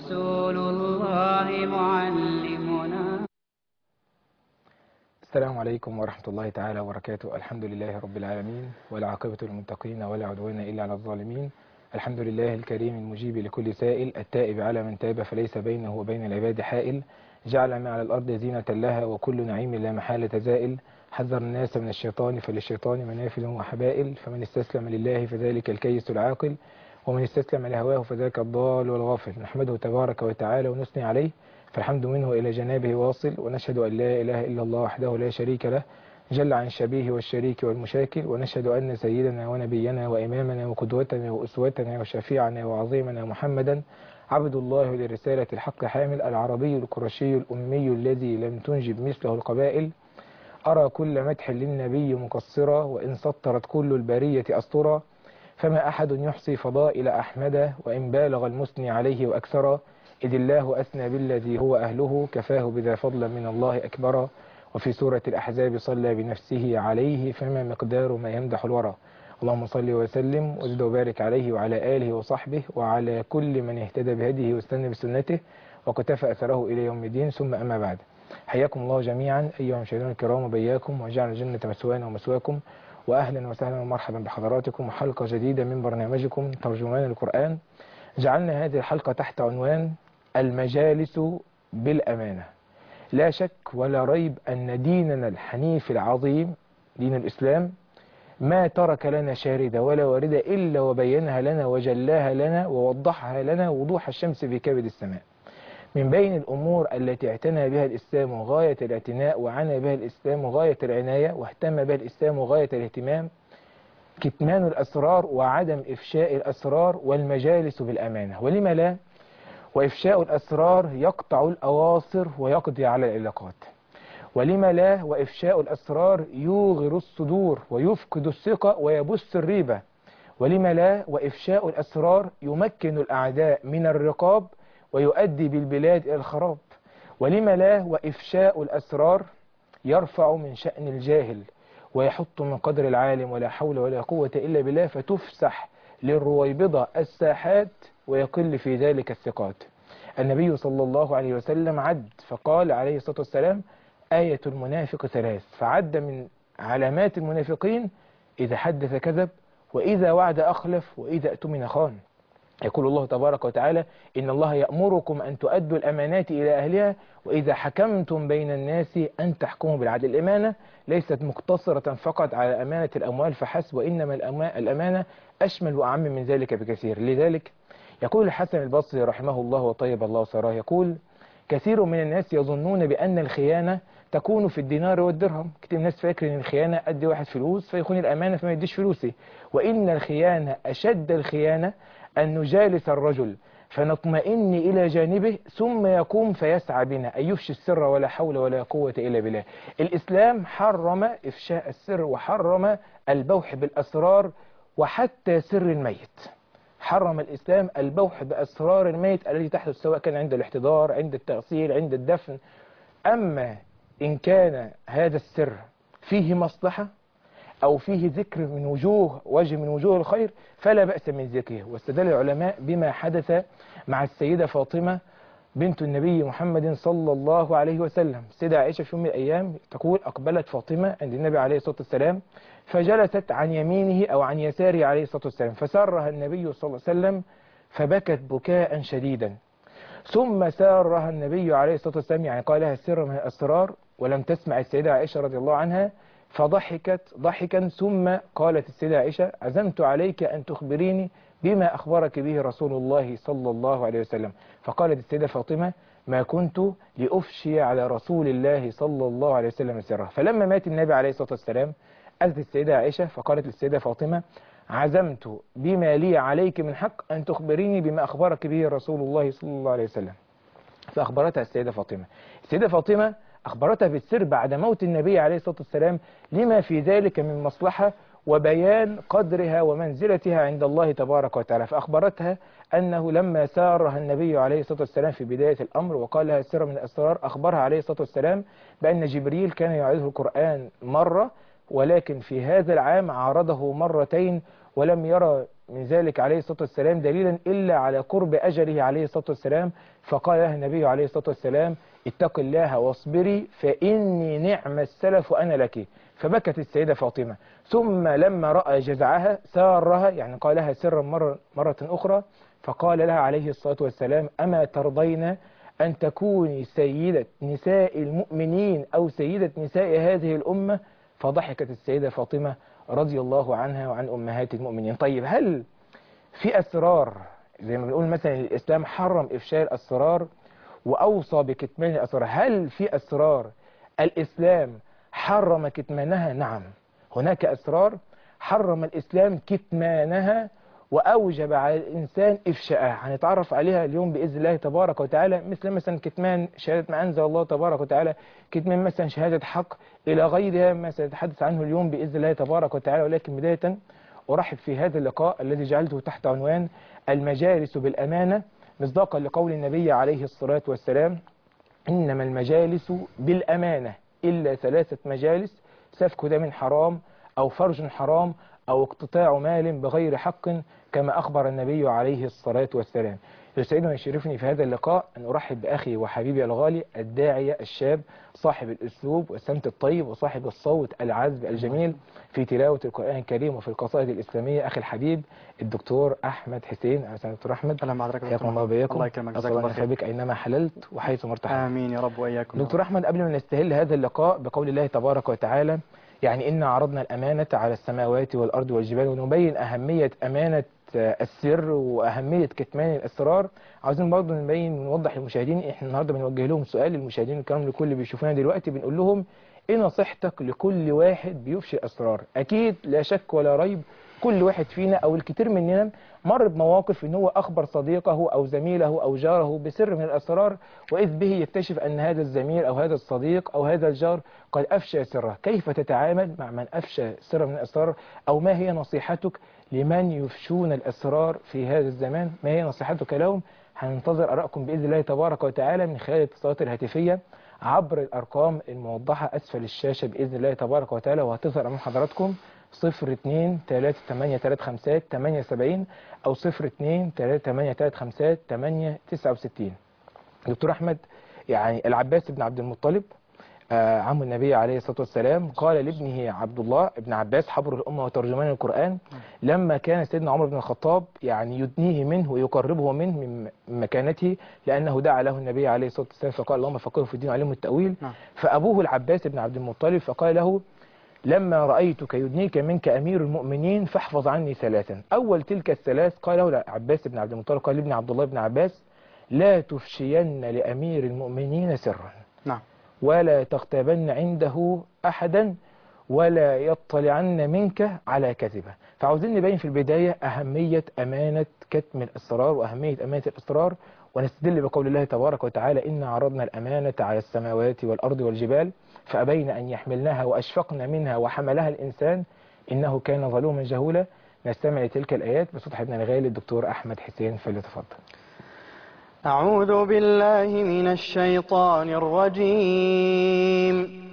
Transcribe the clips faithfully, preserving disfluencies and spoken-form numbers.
رسول الله معلمنا. السلام عليكم ورحمة الله تعالى وبركاته. الحمد لله رب العالمين، والعاقبة للمتقين ولا عدوان إلا على الظالمين. الحمد لله الكريم المجيب لكل سائل، التائب على من تاب فليس بينه وبين العباد حائل. جعل ما على الأرض زينة لها وكل نعيم لا محالة زائل. حذر الناس من الشيطان فللشيطان منافذ وحبائل. فمن استسلم لله فذلك الكيس العاقل، ومن استسلم لهواه فذاك الضال والغافل. نحمده تبارك وتعالى ونثني عليه، فالحمد منه إلى جنابه واصل. ونشهد أن لا إله إلا الله وحده لا شريك له، جل عن الشبيه والشريك والمشاكل. ونشهد أن سيدنا ونبينا وإمامنا وقدوتنا وأسوتنا وشفيعنا وعظيمنا محمدا عبد الله لرسالة الحق حامل، العربي القرشي الأمي الذي لم تنجب مثله القبائل. أرى كل مدح للنبي مقصرا، وإن سطرت كل البرية أسطرا. فما أحد يحصي فضائل أحمد، وإن بالغ المثني عليه وأكثرا. إذ الله أثنى بالذي هو أهله، كفاه بذا فضلا من الله أكبرا. وفي سورة الأحزاب صلى بنفسه عليه، فما مقدار ما يمدح الورى. اللهم صل وسلم وزد وبارك عليه وعلى آله وصحبه وعلى كل من اهتدى بهديه واستنى بسنته وقتفى أثره إلى يوم الدين. ثم أما بعد، حياكم الله جميعا أيها المشاهدون الكرام، وبياكم وجعل الجنة مسوانا ومسواكم. وأهلا وسهلا ومرحبا بحضراتكم، وحلقة جديدة من برنامجكم ترجمان القرآن. جعلنا هذه الحلقة تحت عنوان المجالس بالأمانة. لا شك ولا ريب أن ديننا الحنيف العظيم دين الإسلام ما ترك لنا شاردة ولا واردة إلا وبينها لنا وجلاها لنا ووضحها لنا وضوح الشمس في كبد السماء. من بين الأمور التي اعتنى بها الإسلام غاية الاعتناء، وعنى بها الإسلام غاية العناية، واهتم بها الإسلام غاية الاهتمام، كتمان الأسرار وعدم إفشاء الأسرار والمجالس بالأمانة. ولما لا؟ وإفشاء الأسرار يقطع الأواصر ويقضي على العلاقات. ولما لا؟ وإفشاء الأسرار يوغر الصدور ويفقد الثقة ويبث الريبة. ولما لا؟ وإفشاء الأسرار يمكن الأعداء من الرقاب ويؤدي بالبلاد إلى الخراب. ولما لا؟ وإفشاء الأسرار يرفع من شأن الجاهل ويحط من قدر العالم، ولا حول ولا قوة إلا بالله، فتفسح للرويبضة الساحات ويقل في ذلك الثقات. النبي صلى الله عليه وسلم عد فقال عليه الصلاة والسلام: آية المنافق ثلاث. فعد من علامات المنافقين: إذا حدث كذب، وإذا وعد أخلف، وإذا اؤتمن خان. يقول الله تبارك وتعالى: إن الله يأمركم أن تؤدوا الأمانات إلى أهلها، وإذا حكمتم بين الناس أن تحكموا بالعدل. الأمانة ليست مقتصرة فقط على أمانة الأموال فحسب، وإنما الأمانة أشمل وأعم من ذلك بكثير. لذلك يقول الحسن البصري رحمه الله وطيب الله ثراه، يقول: كثير من الناس يظنون بأن الخيانة تكون في الدينار والدرهم. كتير من الناس فاكر ان الخيانة أدي واحد فلوس فيخون الأمانة فما يديش فلوسي. وإن الخيانة أشد الخيانة أن نجالس الرجل فنطمئن إلى جانبه ثم يقوم فيسعى بنا، أن يفشي السر ولا حول ولا قوة إلا بالله. الإسلام حرم إفشاء السر، وحرم البوح بالأسرار، وحتى سر الميت. حرم الإسلام البوح بأسرار الميت التي تحدث سواء كان عند الاحتضار، عند التغسيل، عند الدفن. أما إن كان هذا السر فيه مصلحة أو فيه ذكر من وجوه وجه من وجوه الخير فلا بأس من ذكره. واستدل العلماء بما حدث مع السيدة فاطمة بنت النبي محمد صلى الله عليه وسلم. السيدة عائشة في يوم من الأيام تقول: أقبلت فاطمة عند النبي عليه الصلاة والسلام فجلست عن يمينه أو عن يساره عليه الصلاة والسلام، فسرها النبي صلى الله عليه وسلم فبكت بكاء شديدا. ثم سارها النبي عليه الصلاة والسلام، يعني قال لها السر من الأسرار، ولم تسمع السيدة عائشة رضي الله عنها فضحكت ضحكا. ثم قالت السيدة عائشة: عزمت عليك أن تخبريني بما أخبرك به رسول الله صلى الله عليه وسلم. فقالت السيدة فاطمة: ما كنت لأفشي على رسول الله صلى الله عليه وسلم سره. فلما مات النبي عليه الصلاة والسلام أتت السيدة عائشة فقالت للسيدة فاطمة: عزمت بما لي عليك من حق أن تخبريني بما أخبرك به رسول الله صلى الله عليه وسلم. فأخبرتها السيدة فاطمة. السيدة فاطمة أخبرتها بالسر بعد موت النبي عليه الصلاة والسلام لما في ذلك من مصلحة وبيان قدرها ومنزلتها عند الله تبارك وتعالى. فأخبرتها أنه لما سارها النبي عليه الصلاة والسلام في بداية الأمر وقال لها السر من الأسرار، أخبرها عليه الصلاة والسلام بأن جبريل كان يعيده القرآن مرة، ولكن في هذا العام عارضه مرتين، ولم يرى من ذلك عليه الصلاة والسلام دليلا إلا على قرب أجله عليه الصلاة والسلام، فقال لها النبي عليه الصلاة والسلام اتق الله واصبري فإني نعم السلف أنا لك. فبكت السيدة فاطمة، ثم لما رأى جزعها سارها، يعني قالها سرا مرة, مرة أخرى، فقال لها عليه الصلاة والسلام أما ترضين أن تكوني سيدة نساء المؤمنين أو سيدة نساء هذه الأمة؟ فضحكت السيدة فاطمة رضي الله عنها وعن أمهات المؤمنين. طيب هل في أسرار زي ما بنقول مثلا الإسلام حرم إفشاء الأسرار وأوصى بكتمان الأسرار، هل في أسرار الإسلام حرم كتمانها؟ نعم، هناك أسرار حرم الإسلام كتمانها وأوجب على الإنسان إفشاءها، هنتعرف عليها اليوم بإذن الله تبارك وتعالى، مثل مثلا كتمان شهادة ما أنزل الله تبارك وتعالى، كتمان مثلا شهادة حق، إلى غيرها ما سنتحدث عنه اليوم بإذن الله تبارك وتعالى. ولكن بداية أرحب في هذا اللقاء الذي جعلته تحت عنوان المجالس بالأمانة، مصداقا لقول النبي عليه الصلاة والسلام إنما المجالس بالأمانة إلا ثلاثة مجالس: سفك دم حرام، أو فرج حرام، أو اقتطاع مال بغير حق، كما أخبر النبي عليه الصلاة والسلام. يسعدني ويشرفني في هذا اللقاء أن أرحب بأخي وحبيبي الغالي الداعية الشاب صاحب الأسلوب والسمت الطيب وصاحب الصوت العذب الجميل في تلاوة القرآن الكريم وفي القصائد الإسلامية، أخي الحبيب الدكتور أحمد حسين. أهلا دكتور أحمد. أهلا بحضرتك. حياكم الله وبياكم. الله يكرمك. أسأل الله أن بك أينما حللت وحيث مرتحل. آمين يا رب وإياكم. دكتور أحمد، قبل ما نستهل هذا اللقاء بقول الله تبارك وتعالى يعني إنا عرضنا الأمانة على السماوات والأرض والجبال، ونبين أهمية أمانة السر وأهمية كتمان الأسرار، عاوزين برضه نبين ونوضح للمشاهدين. إحنا النهاردة بنوجه لهم سؤال، للمشاهدين الكرام لكل اللي بيشوفونا دلوقتي، بنقول لهم إيه نصيحتك لكل واحد بيفشي أسرار؟ أكيد لا شك ولا ريب كل واحد فينا أو الكثير مننا مر بمواقف إن هو أخبر صديقه أو زميله أو جاره بسر من الأسرار، وإذ به يكتشف أن هذا الزميل أو هذا الصديق أو هذا الجار قد أفشى سره. كيف تتعامل مع من أفشى سر من الأسرار؟ أو ما هي نصيحتك لمن يفشون الأسرار في هذا الزمان؟ ما هي نصيحتك لهم؟ هننتظر آرائكم بإذن الله تبارك وتعالى من خلال الاتصالات الهاتفية عبر الأرقام الموضحة أسفل الشاشة بإذن الله تبارك وتعالى، وهتظهر أمام حضراتكم صفر اتنين تلاتة تمانية تلاتة خمسة تمانية سبعين أو صفر اتنين تلاتة تمانية تلاتة خمسة تمانية تسعة وستين. دكتور أحمد، يعني العباس بن عبد المطلب آه عم النبي عليه الصلاة والسلام قال لابنه عبد الله بن عباس حبر الأمة وترجمان القرآن، لما كان سيدنا عمر بن الخطاب يعني يدنيه منه ويقربه منه من مكانته، لأنه دعا له النبي عليه الصلاة والسلام فقال اللهم فقهه في الدين وعلمه التأويل. فأبوه العباس بن عبد المطلب فقال له لما رأيتك يدنيك منك أمير المؤمنين فاحفظ عني ثلاثا. أول تلك الثلاث قال له عباس بن عبد المطلب قال لابن عبد الله بن عباس لا تفشين لأمير المؤمنين سرا، نعم، ولا تغتابن عنده أحدا، ولا يطلعن منك على كذبة. فعاوزين نبين في البداية أهمية أمانة كتم الأسرار وأهمية أمانة الأسرار، ونستدل بقول الله تبارك وتعالى إنا عرضنا الأمانة على السماوات والأرض والجبال فأبين أن يحملنها وأشفقن منها وحملها الإنسان إنه كان ظلوما جهولا. نستمع لتلك الآيات بصوت حبيبنا الغالي الدكتور أحمد حسين، فليتفضل. أعوذ بالله من الشيطان الرجيم.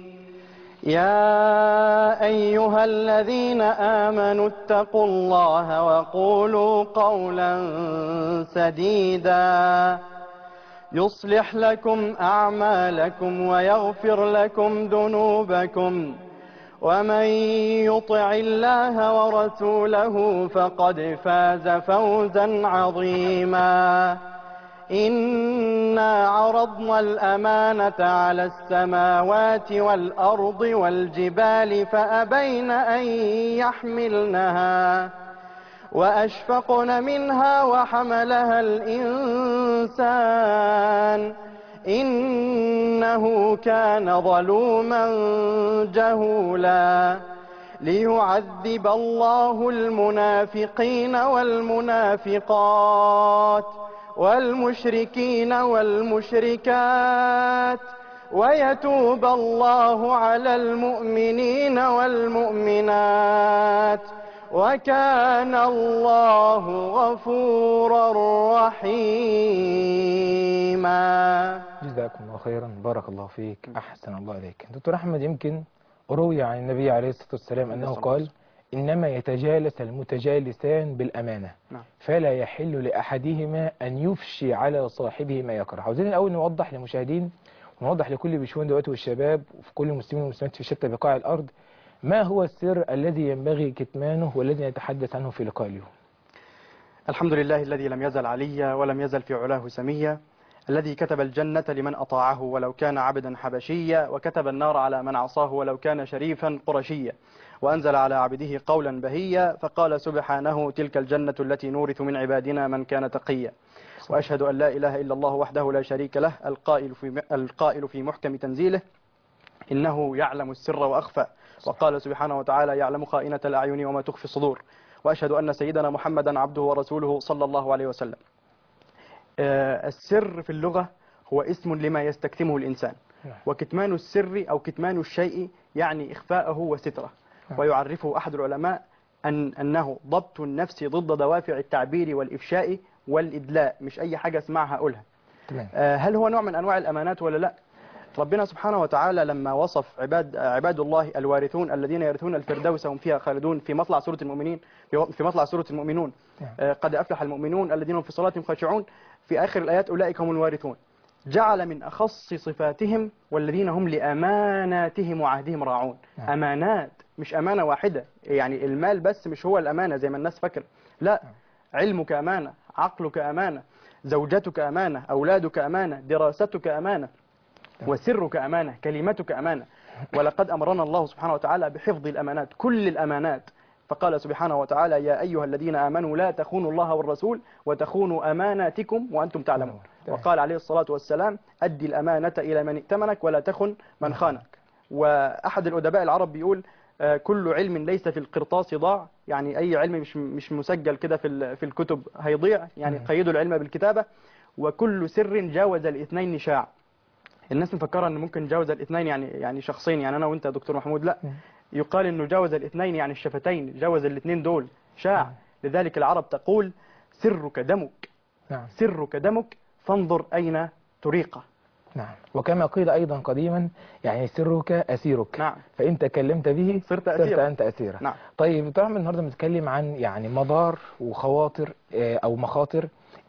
يا أيها الذين آمنوا اتقوا الله وقولوا قولا سديدا يصلح لكم أعمالكم ويغفر لكم ذنوبكم، ومن يطع الله ورسوله فقد فاز فوزا عظيما. إنا عرضنا الأمانة على السماوات والأرض والجبال فأبين أن يحملنها وأشفقن منها وحملها الإنسان إنه كان ظلوما جهولا. ليعذب الله المنافقين والمنافقات والمشركين والمشركات ويتوب الله على المؤمنين والمؤمنات وكان الله غفورا رحيما. جزاكم الله خيرا، بارك الله فيك، أحسن الله عليك. دكتور أحمد، يمكن روي عن النبي عليه الصلاة والسلام أنه قال إنما يتجالس المتجالسان بالأمانة. نعم. فلا يحل لأحدهما أن يفشي على صاحبه ما يكره. عاوزين الأول نوضح للمشاهدين ونوضح لكل بشوان دلوقتي والشباب وفي كل المسلمين والمسلمات في شتى بقاع الأرض ما هو السر الذي ينبغي كتمانه والذي نتحدث عنه في لقاء اليوم. الحمد لله الذي لم يزل عليا ولم يزل في علاه سميا، الذي كتب الجنة لمن أطاعه ولو كان عبدا حبشيا، وكتب النار على من عصاه ولو كان شريفا قرشيا، وأنزل على عبده قولا بهيا فقال سبحانه تلك الجنة التي نورث من عبادنا من كان تقيا. وأشهد أن لا إله إلا الله وحده لا شريك له القائل في, القائل في محكم تنزيله إنه يعلم السر وأخفى، وقال سبحانه وتعالى يعلم خائنة الأعين وما تخفي الصدور. وأشهد أن سيدنا محمدا عبده ورسوله صلى الله عليه وسلم. السر في اللغة هو اسم لما يستكتمه الإنسان، وكتمان السر أو كتمان الشيء يعني إخفاءه وستره. ويعرفه أحد العلماء أن أنه ضبط النفس ضد دوافع التعبير والإفشاء والإدلاء، مش أي حاجة اسمعها أقولها. هل هو نوع من أنواع الأمانات ولا لا؟ ربنا سبحانه وتعالى لما وصف عباد عباد الله الوارثون الذين يرثون الفردوس هم فيها خالدون في مطلع سورة المؤمنين في مطلع سورة المؤمنون قد أفلح المؤمنون الذين هم في صلاتهم خاشعون، في آخر الآيات أولئك هم الوارثون، جعل من أخص صفاتهم والذين هم لأماناتهم وعهدهم راعون. أمانات، مش أمانة واحدة، يعني المال بس مش هو الأمانة زي ما الناس فكر، لا، علمك أمانة، عقلك أمانة، زوجتك أمانة، أولادك أمانة، دراستك أمانة، وسرك أمانة، كلمتك أمانة. ولقد أمرنا الله سبحانه وتعالى بحفظ الأمانات، كل الأمانات، فقال سبحانه وتعالى يا أيها الذين آمنوا لا تخونوا الله والرسول وتخونوا أماناتكم وأنتم تعلمون. وقال عليه الصلاة والسلام أدي الأمانة إلى من ائتمنك ولا تخن من خانك. وأحد الأدباء العرب بيقول كل علم ليس في القرطاس ضاع، يعني أي علم مش مش مسجل كده في في الكتب هيضيع، يعني قيدوا العلم بالكتابة. وكل سر جاوز الاثنين شاع. الناس مفكرة أن ممكن جاوز الاثنين يعني يعني شخصين، يعني أنا وأنت يا دكتور محمود، لا، يقال أنه جاوز الاثنين يعني الشفتين، جاوز الاثنين دول شاع. لذلك العرب تقول سرك دمك. نعم. سرك دمك فانظر أين تريقه. نعم. وكما قيل أيضا قديما يعني سرك أسيرك. نعم. فإن تكلمت به صرت أسيرا. أسيرا. صرت أنت أسيرا. نعم. طيب طبعا النهارده بنتكلم عن يعني مضار وخواطر أو مخاطر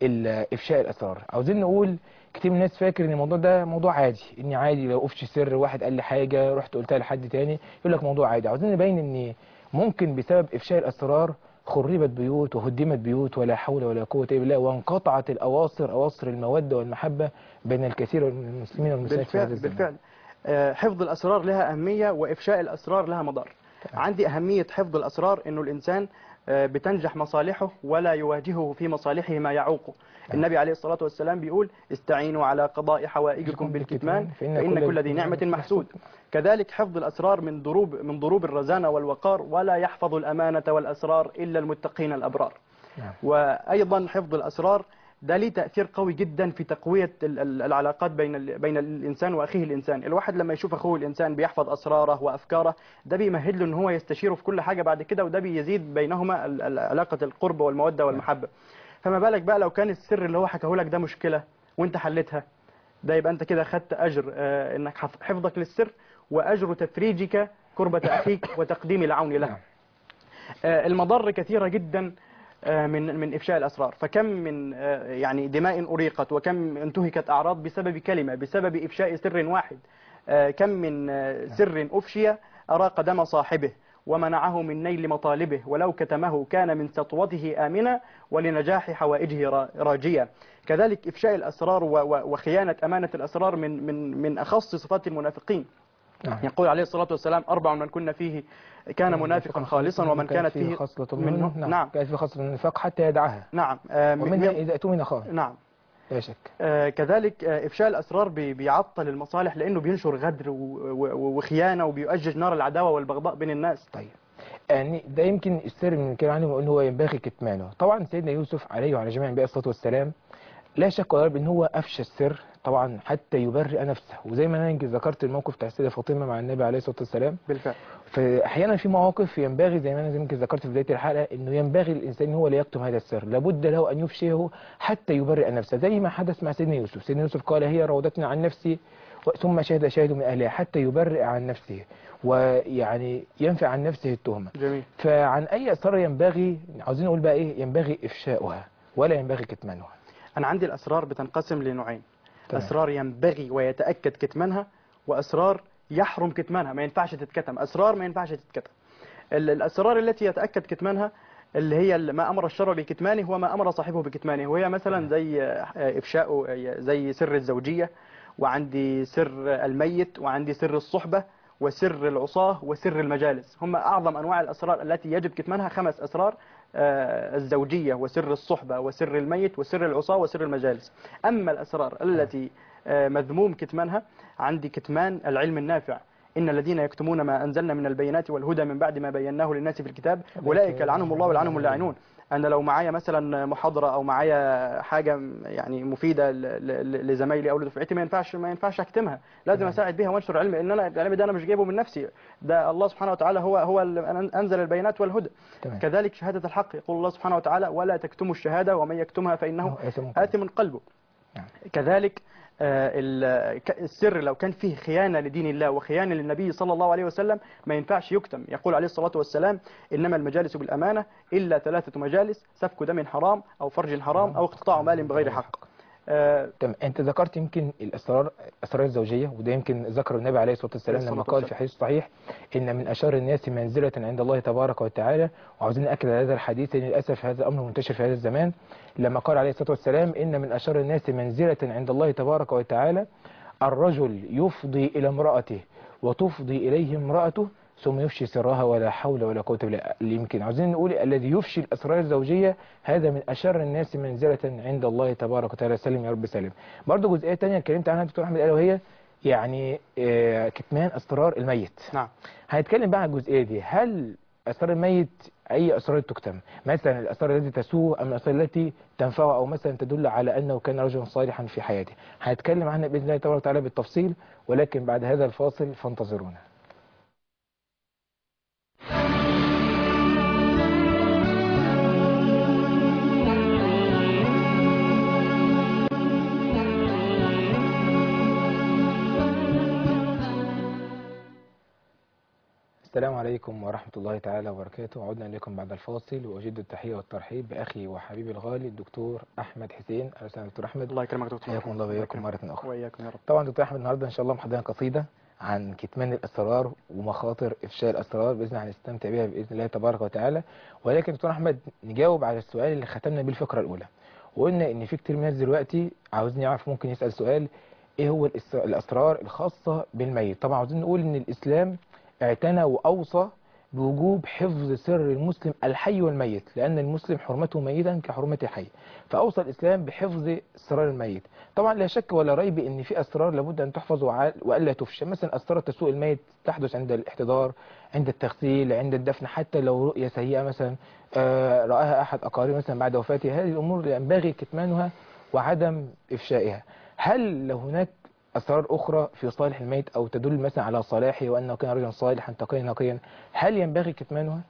إفشاء الأسرار. عاوزين نقول كتير من الناس فاكر ان الموضوع ده موضوع عادي، اني عادي لو افشي سر واحد قال لي حاجه رحت قلتها لحد تاني يقول لك موضوع عادي. عاوزين نبين ان ممكن بسبب افشاء الاسرار خربت بيوت وهدمت بيوت ولا حول ولا قوه الا بالله، وانقطعت الاواصر اواصر الموده والمحبه بين الكثير من المسلمين والمسلمات في هذا الزمان. بالفعل حفظ الاسرار لها اهميه وافشاء الاسرار لها مضار. عندي اهميه حفظ الاسرار انه الانسان بتنجح مصالحه ولا يواجهه في مصالحه ما يعوقه. النبي عليه الصلاة والسلام بيقول استعينوا على قضاء حوائجكم بالكتمان فإن كل ذي نعمة محسود. كذلك حفظ الأسرار من ضروب من ضروب الرزانة والوقار، ولا يحفظ الأمانة والأسرار إلا المتقين الأبرار. وأيضا حفظ الأسرار ده ليه تأثير قوي جدا في تقوية العلاقات بين بين الإنسان وأخيه الإنسان. الواحد لما يشوف أخوه الإنسان بيحفظ أسراره وأفكاره ده بيمهد له إن هو يستشيره في كل حاجة بعد كده، وده بيزيد بينهما علاقة القرب والمودة والمحبة. فما بالك بقى لو كان السر اللي هو حكاه لك ده مشكلة وانت حلتها، ده يبقى انت كده خدت أجر آه انك حفظك للسر وأجر تفريجك كربة أخيك وتقديم العون له. آه المضار كثيرة جدا آه من من إفشاء الأسرار. فكم من آه يعني دماء أريقت، وكم انتهكت أعراض بسبب كلمة، بسبب إفشاء سر واحد. آه كم من آه سر أفشي أراق دم صاحبه ومنعه من نيل مطالبه، ولو كتمه كان من سطوته آمنا ولنجاح حوائجه راجيا. كذلك إفشاء الأسرار وخيانة أمانة الأسرار من من من أخص صفات المنافقين. نعم. يقول عليه الصلاة والسلام أربع من كنا فيه كان منافقا خالصا ومن كانت فيه خصلة منه. نعم. نعم. كانت فيه خصلة من النفاق حتى يدعها. نعم. ومنها إذا أتمن خان. نعم. لا شك. آه كذلك آه إفشاء الأسرار بي بيعطل المصالح لأنه بينشر غدر وخيانة وبيؤجج نار العداوة والبغضاء بين الناس. طيب يعني ده يمكن السر من الكلام عنه وأنه هو ينبغي كتمانه. طبعا سيدنا يوسف عليه وعلى جميع الأنبياء الصلاة والسلام لا شك ولا ريب ان هو افشى السر طبعا حتى يبرئ نفسه، وزي ما انا يمكن ذكرت الموقف بتاع السيده فاطمه مع النبي عليه الصلاه والسلام. بالفعل. فاحيانا في مواقف ينبغي زي ما انا يمكن ذكرت في بدايه الحلقه انه ينبغي الانسان هو اللي يكتم هذا السر، لابد له ان يفشيه حتى يبرئ نفسه، زي ما حدث مع سيدنا يوسف. سيدنا يوسف قال هي راودتني عن نفسي ثم شهد شاهد من اهلها حتى يبرئ عن نفسه. ويعني ينفي عن نفسه التهمة. جميل. فعن أي أسرار ينبغي، عاوزين نقول بقى إيه، ينبغي إفشاؤها ولا ينبغي كتمانها؟ أنا عندي الأسرار بتنقسم لنوعين. تمام. أسرار ينبغي ويتأكد كتمانها، وأسرار يحرم كتمانها، ما ينفعش تتكتم. أسرار ما ينفعش تتكتم. ال- الأسرار التي يتأكد كتمانها اللي هي ما أمر الشرع بكتمانه وما أمر صاحبه بكتمانه، وهي مثلا زي إفشاء، زي سر الزوجية، وعندي سر الميت، وعندي سر الصحبة، وسر العصاة، وسر المجالس. هم أعظم أنواع الأسرار التي يجب كتمانها خمس أسرار: آه، الزوجية، وسر الصحبة، وسر الميت، وسر العصاة، وسر المجالس. أما الأسرار التي آه، مذموم كتمانها، عندي كتمان العلم النافع. إن الذين يكتمون ما أنزلنا من البينات والهدى من بعد ما بيناه للناس في الكتاب أولئك لعنهم الله ولعنهم اللاعنون. أنا لو معايا مثلا محاضرة أو معايا حاجة يعني مفيدة ل- ل- لزمايلي أو لدفعتي، ما ينفعش ما ينفعش أكتمها، لازم أساعد بها وأنشر علم. إن أنا العلم ده أنا مش جايبه من نفسي، ده الله سبحانه وتعالى هو هو اللي أنزل البينات والهدى. تمام. كذلك شهادة الحق، يقول الله سبحانه وتعالى: ولا تكتموا الشهادة ومن يكتمها فإنه آثم آثم قلبه. نعم. كذلك آه، ال- ك- السر لو كان فيه خيانة لدين الله وخيانة للنبي صلى الله عليه وسلم ما ينفعش يكتم. يقول عليه الصلاة والسلام: إنما المجالس بالأمانة إلا ثلاثة مجالس: سفك دم حرام، أو فرج حرام، أو اقتطاع مال بغير حق. آه، تمام. انت ذكرت يمكن الاسرار، اسرار الزوجيه، وده يمكن ذكر النبي عليه الصلاه والسلام عليه لما الصلاة قال في حديث صحيح ان من اشر الناس منزله عند الله تبارك وتعالى. وعاوزين ناكد على هذا الحديث لان للاسف هذا الامر منتشر في هذا الزمان. لما قال عليه الصلاه والسلام ان من اشر الناس منزله عند الله تبارك وتعالى الرجل يفضي الى امراته وتفضي اليه امراته ثم يفشي سرها ولا حول ولا قوه الا بالله. يمكن عاوزين نقول الذي يفشي الاسرار الزوجيه هذا من اشر الناس منزله عند الله تبارك وتعالى. سلم يا رب سلم. برضه جزئيه ثانيه اتكلمت عنها دكتور احمد قال، وهي يعني آه، كتمان اسرار الميت. نعم. هنتكلم بقى عن الجزئيه دي. هل اسرار الميت اي اسرار تكتم؟ مثلا الاسرار التي تسوء ام الاسرار التي تنفعه او مثلا تدل على انه كان رجلا صالحا في حياته؟ هنتكلم عنها باذن الله تبارك وتعالى بالتفصيل، ولكن بعد هذا الفاصل فانتظرونا. السلام عليكم ورحمة الله تعالى وبركاته. عدنا إليكم بعد الفاصل، وأجد التحية والترحيب بأخي وحبيبي الغالي الدكتور أحمد حسين. أهلا وسهلا دكتور أحمد. الله يكرمك دكتور. حياكم الله وإياكم مرة أخرى. وإياكم يا رب. طبعا دكتور أحمد النهاردة إن شاء الله محضرين قصيدة عن كتمان الأسرار ومخاطر إفشاء الأسرار، بإذن الله هنستمتع بها بإذن الله تبارك وتعالى. ولكن دكتور أحمد نجاوب على السؤال اللي ختمنا بيه الفقرة الأولى، وقلنا إن في كتير من الناس دلوقتي عاوزين يعرف، ممكن يسأل سؤال: إيه هو الأس- الأسرار الخاصة بالميت؟ طبعا عاوزين نقول إن الإسلام اعتنى وأوصى بوجوب حفظ سر المسلم الحي والميت، لأن المسلم حرمته ميتا كحرمة الحي، فأوصى الإسلام بحفظ أسرار الميت. طبعا لا شك ولا ريب إن في أسرار لابد أن تحفظ وع- وألا تفشى. مثلا أسرار تسوء الميت تحدث عند الاحتضار، عند التغسيل، عند الدفن، حتى لو رؤية سيئة مثلا آه، رآها أحد أقاربه مثلا بعد وفاته. هذه الأمور ينبغي كتمانها وعدم إفشائها. هل لو هناك أسرار أخرى في صالح الميت أو تدل مثلا على صلاحه وأنه كان رجلا صالحا تقيا نقيا، هل ينبغي كتمانها؟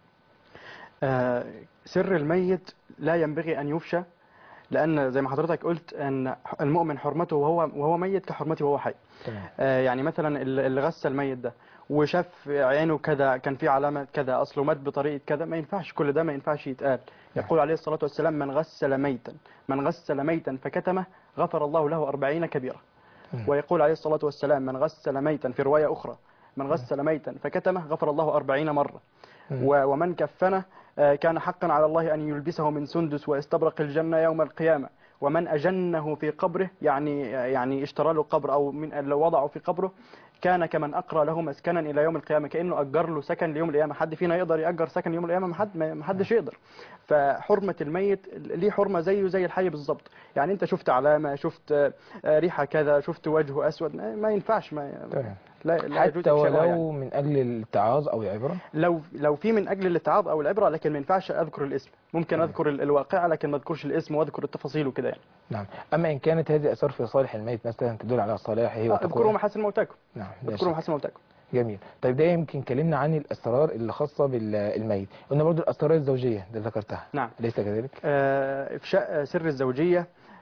آه، سر الميت لا ينبغي أن يفشى، لأن زي ما حضرتك قلت أن المؤمن حرمته وهو وهو ميت كحرمته وهو حي. تمام. آه، يعني مثلا اللي اللي غسل الميت ده وشاف عينه كذا، كان في علامة كذا، أصله مات بطريقة كذا، ما ينفعش كل ده، ما ينفعش يتقال. يقول عليه الصلاة والسلام: من غسل ميتا من غسل ميتا فكتمه غفر الله له أربعين كبيرة. مم. ويقول عليه الصلاة والسلام: من غسل ميتا، في رواية أخرى: من غسل ميتا فكتمه غفر الله أربعين مرة. مم. و- ومن كفنه آه، كان حقا على الله أن يلبسه من سندس واستبرق الجنة يوم القيامة. ومن أجنه في قبره، يعني يعني اشترى له قبر، أو من لو وضعه في قبره، كان كمن أقرى له مسكنا إلى يوم القيامة، كأنه أجر له سكن ليوم القيامة. حد فينا يقدر يأجر سكن يوم القيامة؟ ما حد ما حدش يقدر. فحرمة الميت ليه حرمة زيه زي الحي بالظبط. يعني أنت شفت علامة، شفت آه، ريحة كذا، شفت وجهه أسود، ما ما ينفعش، ما تمام. لا لا يجوز حتى إفشاؤها يعني. ولو من أجل الاتعاظ أو العبرة؟ لو لو في من اجل الاتعاظ او العبره، لكن ما ينفعش اذكر الاسم. ممكن تمام. اذكر ال- الواقعه، لكن ما اذكرش الاسم واذكر التفاصيل وكده يعني. نعم. أما إن كانت هذه أسرار في صالح الميت مثلا تدل على صلاحه اذكروا وتقواه؟ محاسن موتاكم. نعم. لا اذكروا شك. محاسن موتاكم. جميل. طيب ده يمكن كلمنا عن الأسرار اللي خاصة بالميت. قلنا برضو الأسرار الزوجية ده ذكرتها. نعم. أليس كذلك؟ آه، افشاء سر الزوجيه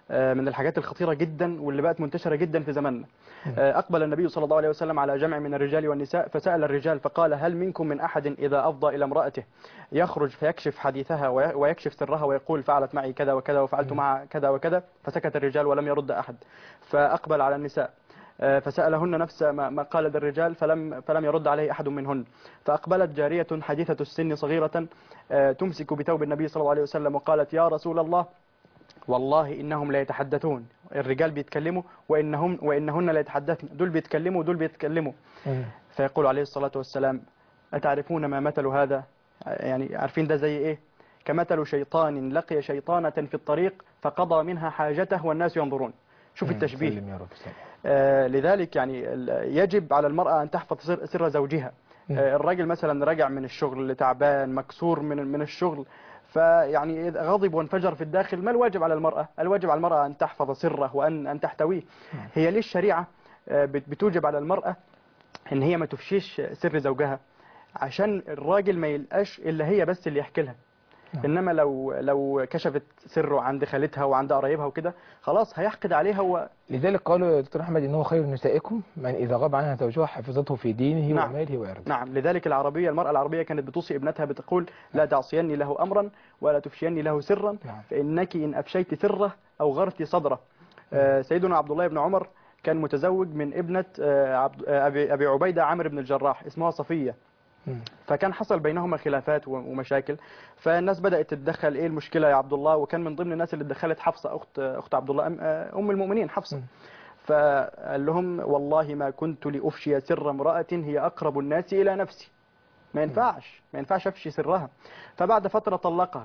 آه، من الحاجات الخطيرة جدا واللي بقت منتشرة جدا في زماننا. آه، أقبل النبي صلى الله عليه وسلم على جمع من الرجال والنساء فسأل الرجال فقال: هل منكم من أحد إذا أفضى إلى امرأته يخرج فيكشف حديثها وي- ويكشف سرها ويقول فعلت معي كذا وكذا وفعلت معها كذا وكذا؟ فسكت الرجال ولم يرد أحد. فأقبل على النساء آه، فسألهن نفس ما ما قال الرجال فلم فلم يرد عليه أحد منهن. فأقبلت جارية حديثة السن صغيرة آه، تمسك بثوب النبي صلى الله عليه وسلم وقالت: يا رسول الله والله إنهم لا يتحدثون. الرجال بيتكلموا وإنهم وإنهن لا يتحدثن، دول بيتكلموا ودول بيتكلموا. مم. فيقول عليه الصلاة والسلام: أتعرفون ما مثل هذا؟ يعني عارفين ده زي إيه؟ كمثل شيطان لقي شيطانة في الطريق فقضى منها حاجته والناس ينظرون. شوف مم. التشبيه. سلم يا رب سلم. آه لذلك يعني ال- يجب على المرأة أن تحفظ سر, سر زوجها. مم. آه الراجل مثلا راجع من الشغل تعبان مكسور من من الشغل، فيعني إذا غضب وانفجر في الداخل، ما الواجب على المرأة؟ الواجب على المرأة أن تحفظ سره وأن أن تحتويه. هي ليه الشريعة آه، بت- بتوجب على المرأة ان هي ما تفشيش سر زوجها؟ عشان الراجل ما يلقاش الا هي بس اللي يحكي لها. نعم. انما لو لو كشفت سره عند خالتها وعند قرايبها وكده، خلاص هيحقد عليها و... لذلك قالوا يا دكتور احمد انه خير نسائكم من اذا غاب عنها زوجها حفظته في دينه نعم. وماله وعرضه. نعم. لذلك العربية المرأة العربية كانت بتوصي ابنتها بتقول: لا تعصيني له امرا ولا تفشيني له سرا، نعم. فانك ان افشيت سره او غرت صدره. آه، سيدنا عبد الله بن عمر كان متزوج من ابنة آه، عبد- آه، ابي ابي عبيدة عامر بن الجراح، اسمها صفية. مم. فكان حصل بينهما خلافات و- ومشاكل، فالناس بدأت تتدخل: ايه المشكلة يا عبد الله؟ وكان من ضمن الناس اللي اتدخلت حفصة اخت اخت عبد الله، ام, أم المؤمنين حفصة. م. فقال لهم: والله ما كنت لأفشي سر امرأة هي أقرب الناس إلى نفسي. ما ينفعش ما ينفعش أفشي سرها. فبعد فترة طلقها.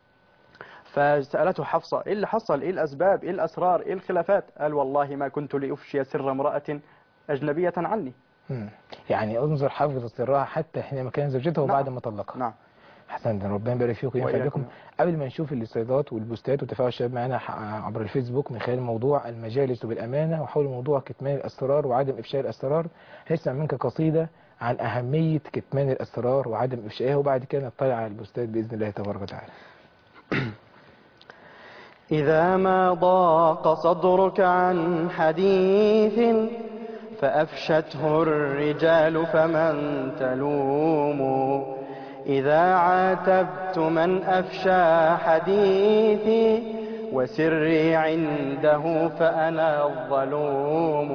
فسألته حفصة: ايه اللي حصل؟ ايه الأسباب؟ ايه الأسرار؟ ايه الخلافات؟ قال: والله ما كنت لأفشي سر امرأة أجنبية عني. مم. يعني انظر حفظ سرها حتى حينما كان زوجته وبعد نعم. ما طلقها. نعم. حسنا، ربنا يبارك فيكم وينفع وإياكم. بكم. قبل ما نشوف الاستعراضات والبوستات وتفاعل الشباب معنا ح- عبر الفيسبوك من خلال موضوع المجالس بالامانه وحول موضوع كتمان الاسرار وعدم افشاء الاسرار، هنسمع منك قصيده عن اهميه كتمان الاسرار وعدم افشائها، وبعد كده نطلع على البوستات باذن الله تبارك وتعالى. إذا ما ضاق صدرك عن حديث فأفشته الرجال فمن تلوم. إذا عاتبت من أفشى حديثي وسري عنده فأنا الظلوم.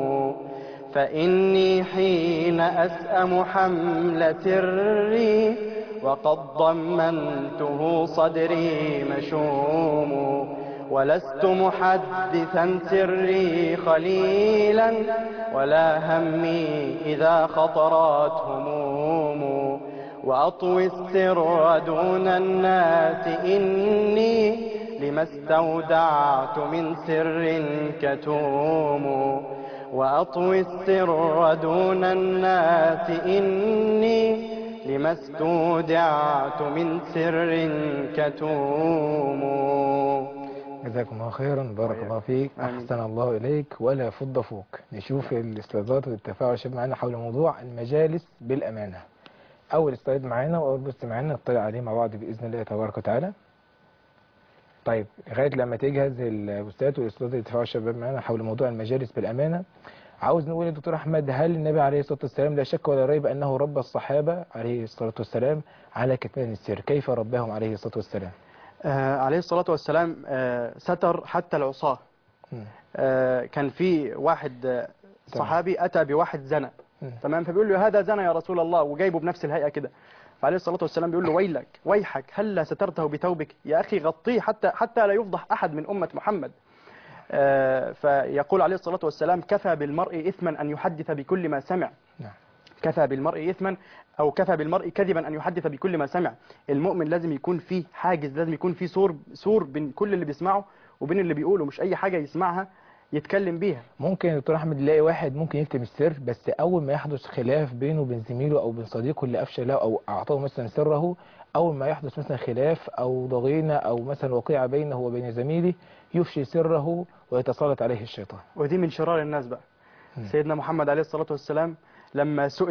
فإني حين أسأم حمل سري وقد ضمنته صدري مشوم. ولست محدثا سري خليلا ولا همي إذا خطرت هموم. وأطوي السر دون الناس إني لما استودعت من سر كتوم. وأطوي السر دون الناس إني لما استودعت من سر كتوم. جزاكم الله خيرا، بارك وإياكم. الله فيك، آمين. احسن الله اليك ولا فض فوق. نشوف الاستعراضات والتفاعل الشباب معانا حول موضوع المجالس بالامانه. اول استعراض معانا واول بوست معانا نطلع عليه مع بعض باذن الله تبارك وتعالى. طيب لغايه لما تجهز البوستات والاستعراضات والتفاعل الشباب معانا حول موضوع المجالس بالامانه، عاوز نقول يا دكتور احمد، هل النبي عليه الصلاه والسلام لا شك ولا ريب انه ربى الصحابه عليه الصلاه والسلام على كتمان السر؟ كيف رباهم عليه الصلاه والسلام؟ آه عليه الصلاة والسلام آه ستر حتى العصاة. مم. آه كان في واحد آه صحابي أتى بواحد زنى، مم. تمام، فبيقول له: هذا زنى يا رسول الله، وجايبه بنفس الهيئة كده. فعليه الصلاة والسلام بيقول له: ويلك ويحك، هل سترته بثوبك؟ يا أخي غطيه حتى حتى لا يفضح أحد من أمة محمد. آه فيقول عليه الصلاة والسلام: كفى بالمرء إثما أن يحدث بكل ما سمع. نعم. كفى بالمرء إثما أو كفى بالمرء كذبا أن يحدث بكل ما سمع. المؤمن لازم يكون فيه حاجز، لازم يكون فيه سور سور بين كل اللي بيسمعه وبين اللي بيقوله، مش أي حاجة يسمعها يتكلم بيها. ممكن يا دكتور احمد نلاقي واحد ممكن يكتم السر، بس اول ما يحدث خلاف بينه وبين زميله او بين صديقه اللي افشى له او اعطاه مثلا سره، اول ما يحدث مثلا خلاف او ضغينه او مثلا وقيعه بينه وبين زميله يفشي سره ويتسلط عليه الشيطان. ودي من شرار الناس بقى. م. سيدنا محمد عليه الصلاة والسلام لما سئل: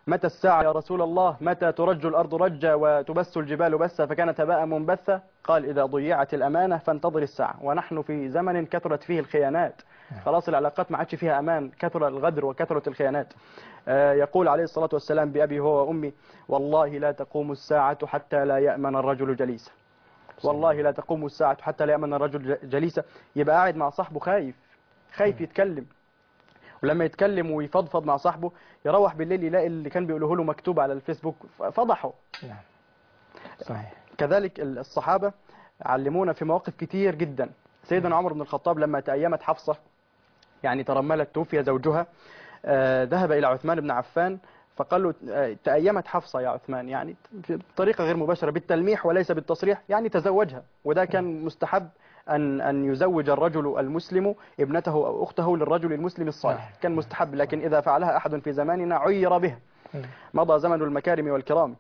متى الساعة يا رسول الله؟ متى ترج الأرض رجا وتبث الجبال بثا فكانت هباء منبثا؟ قال إذا ضيعت الأمانة فانتظر الساعة. ونحن في زمن كثرت فيه الخيانات، خلاص العلاقات ما عادش فيها أمان، كثر الغدر وكثرت الخيانات. آه يقول عليه الصلاة والسلام بأبي هو وأمي: والله لا تقوم الساعة حتى لا يأمن الرجل جليسا. والله لا تقوم الساعة حتى لا يأمن الرجل جليسا. يبقى قاعد مع صاحبه خايف، خايف يتكلم، ولما يتكلم ويفضفض مع صاحبه يروح بالليل يلاقي اللي كان بيقوله له مكتوب على الفيسبوك فضحه. نعم صحيح. كذلك الصحابة علمونا في مواقف كتير جدا. سيدنا عمر بن الخطاب لما تأيمت حفصة، يعني ترملت توفي زوجها، آه ذهب إلى عثمان بن عفان فقال له: آه تأيمت حفصة يا عثمان، يعني بطريقة غير مباشرة بالتلميح وليس بالتصريح، يعني تزوجها. وده كان مستحب أن أن يزوج الرجل المسلم ابنته أو أخته للرجل المسلم الصالح، كان مستحب، لكن إذا فعلها أحد في زماننا عير بها، مضى زمن المكارم والكرام.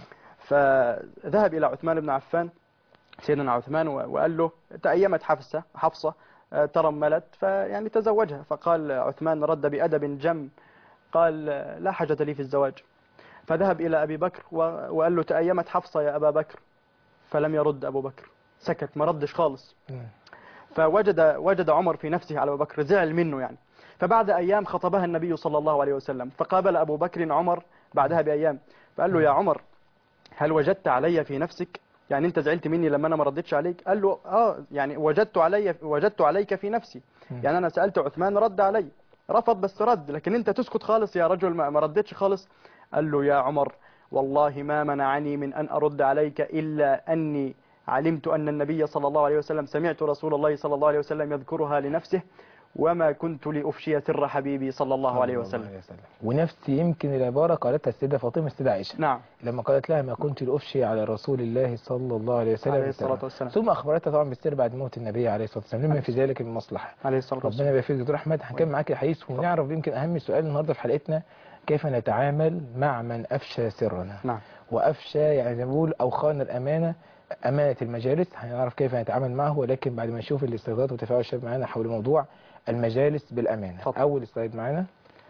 فذهب إلى عثمان بن عفان سيدنا عثمان وقال له: تأيمت حفصة حفصة ترملت فيعني تزوجها. فقال عثمان رد بأدب جم، قال: لا حاجة لي في الزواج. فذهب إلى أبي بكر وقال له: تأيمت حفصة يا أبا بكر. فلم يرد أبو بكر، سكت ما ردش خالص. فوجد وجد عمر في نفسه على أبو بكر، زعل منه يعني. فبعد أيام خطبها النبي صلى الله عليه وسلم، فقابل أبو بكر عمر بعدها بأيام فقال له: يا عمر، هل وجدت علي في نفسك؟ يعني أنت زعلت مني لما أنا ما ردتش عليك؟ قال له: آه يعني وجدت علي وجدت عليك في نفسي، يعني أنا سألت عثمان رد علي، رفض بس رد، لكن أنت تسكت خالص يا رجل، ما ردتش خالص. قال له: يا عمر، والله ما منعني من أن أرد عليك إلا أني علمت أن النبي صلى الله عليه وسلم سمعت رسول الله صلى الله عليه وسلم يذكرها لنفسه، وما كنت لأفشي سر حبيبي صلى الله عليه وسلم. ونفس يمكن العبارة قالتها السيدة فاطمة السيدة عائشة، نعم، لما قالت لها: ما كنت لأفشي على رسول الله صلى الله عليه وسلم عليه الصلاة والسلام. ثم أخبرتها طبعا بالسر بعد موت النبي عليه الصلاة والسلام، لما في ذلك المصلحة. عليه الصلاة والسلام. ربنا يبارك فيك دكتور أحمد. هنكمل معاك الحديث ونعرف يمكن أهم سؤال النهارده في حلقتنا: كيف نتعامل مع من أفشى سرنا؟ نعم. وأفشى يعني زي ما بنقول أو خان الأمانة، أمانة المجالس. هنعرف كيف نتعامل معه، ولكن بعد ما نشوف الاستفاضات وتفاعل الشباب معانا حول موضوع المجالس بالأمانة. فضل. أول سلايد معانا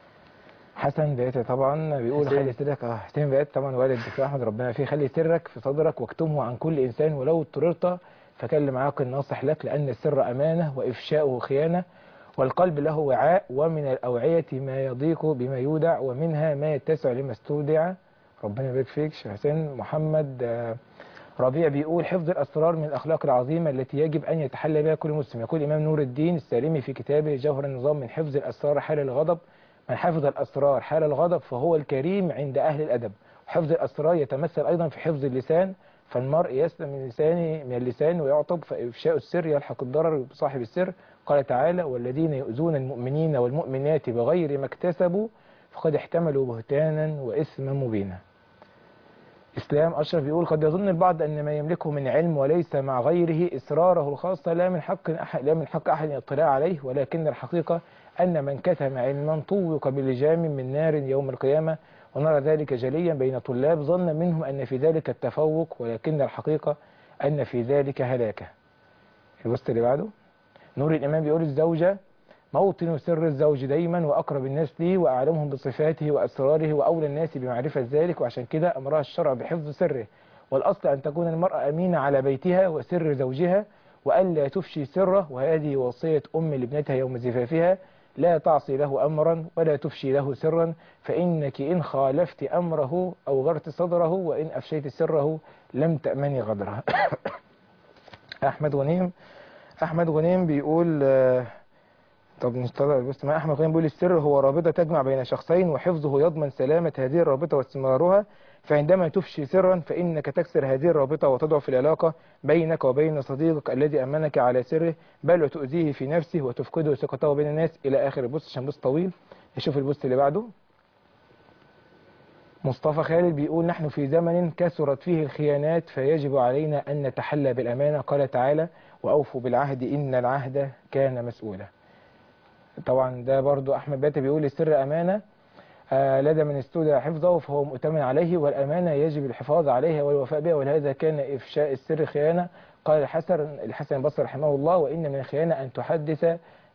حسن بياتي طبعا بيقول: حسين. خلي سرك اه حسين بياتي طبعا والد الدكتور أحمد ربنا فيه: خلي سرك في صدرك واكتمه عن كل إنسان ولو اضطررت فكلم معاك الناصح لك، لأن السر أمانة وإفشاؤه خيانة، والقلب له وعاء، ومن الأوعية ما يضيق بما يودع، ومنها ما يتسع لما استودع. ربنا يبارك فيك شيخ حسين. محمد آه ربيع بيقول: حفظ الأسرار من الأخلاق العظيمة التي يجب أن يتحلى بها كل مسلم. يقول الإمام نور الدين السالمي في كتابه جوهر النظام: من حفظ الأسرار حال الغضب، من حفظ الأسرار حال الغضب فهو الكريم عند أهل الأدب. وحفظ الأسرار يتمثل أيضا في حفظ اللسان، فالمرء يسلم من لسانه من اللسان ويعطب، فإفشاء السر يلحق الضرر بصاحب السر. قال تعالى: والذين يؤذون المؤمنين والمؤمنات بغير ما اكتسبوا فقد احتملوا بهتانا وإثما مبينا. إسلام أشرف بيقول: قد يظن البعض أن ما يملكه من علم وليس مع غيره إسراره الخاصة لا من حق أحد لا من حق أحد الاطلاع عليه، ولكن الحقيقة أن من كتم علما طوق بلجام من نار يوم القيامة، ونرى ذلك جليا بين طلاب ظن منهم أن في ذلك التفوق، ولكن الحقيقة أن في ذلك هلاكة. الوسط اللي بعده نور الإمام بيقول: الزوجة موطن سر الزوج دايما، وأقرب الناس ليه وأعلمهم بصفاته وأسراره وأولى الناس بمعرفة ذلك، وعشان كده أمرها الشرع بحفظ سره. والأصل أن تكون المرأة أمينة على بيتها وسر زوجها، وألا تفشي سره، وهذه وصية أم لابنتها يوم زفافها: لا تعصي له أمرا ولا تفشي له سرا، فإنك إن خالفت أمره أوغرت صدره، وإن أفشيت سره لم تأمني غدره. أحمد غنيم أحمد غنيم بيقول آه طب نطلع بس مع أحمد غنيم بيقول: السر هو رابطة تجمع بين شخصين، وحفظه يضمن سلامة هذه الرابطة واستمرارها، فعندما تفشي سرا فإنك تكسر هذه الرابطة وتضعف العلاقة بينك وبين صديقك الذي أمنك على سره، بل وتؤذيه في نفسه وتفقده ثقته بين الناس إلى آخر البوست. عشان بوست طويل نشوف البوست اللي بعده. مصطفى خالد بيقول: نحن في زمن كثرت فيه الخيانات، فيجب علينا أن نتحلى بالأمانة. قال تعالى: وأوفوا بالعهد إن العهد كان مسؤولا. طبعا ده برضو أحمد باتة بيقول: السر أمانة آه لدى من استودع حفظه فهو مؤتمن عليه، والأمانة يجب الحفاظ عليها والوفاء بها، ولهذا كان إفشاء السر خيانة. قال الحسن الحسن البصري رحمه الله: وإن من الخيانة أن تحدث